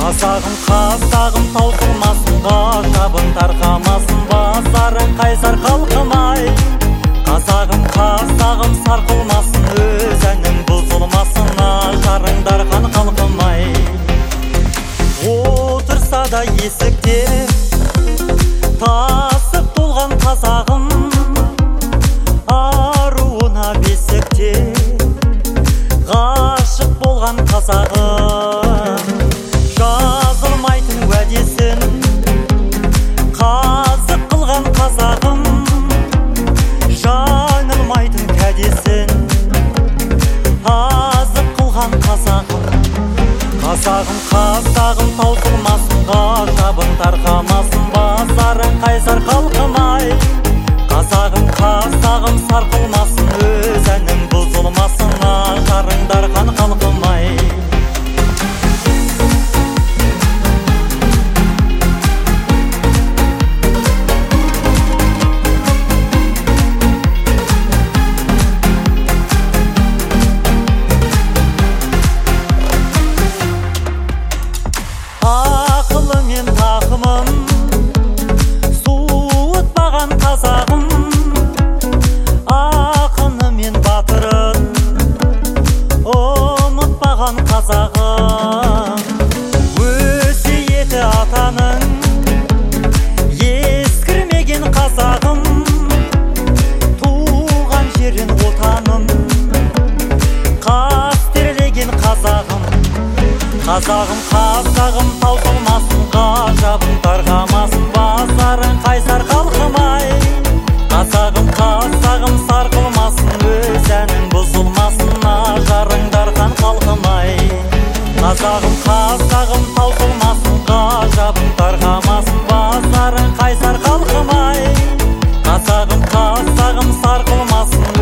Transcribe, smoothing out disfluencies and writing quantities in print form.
Қазағым таусылмасын, ғажабын тарқамасын, басарың қайсар қалқымай. Қазағым сарқылмасын, өз әнің бұзылмасын, ажарыңдар қан қалқымай. Отырса да есікте тасып толған қазағым, аруына бесікте ғашық болған қазағым. Жазылмайтын уәдесін қазық қылған қазағым, жаңылмайтын кәдесін азық қылған қазағым. Қазағым таусылмасын, ғажабын тарқамасын, басарың қайсар қалқымай. Қазағым сарқылмасын, өз әнің бұзылмасын, ажарыңдар қан қалқымай. Ақылы мен тақымын суытпаған қазағым, ақыны мен батырын ұмытпаған қазағым. Өсиеті атаның ескірмеген қазағым, туған жерін отаным қастерлеген қазағым. Қазағым таусылмасын, ғажабын тарқамасын, басарың қайсар қалқымай. Қазағым сарқылмасын, өз әнің бұзылмасын, ажарыңдар қан қалқымай. Қазағым таусылмасын, ғажабын тарқамасын, басарың қайсар қалқымай. Қазағым сарқылмасын,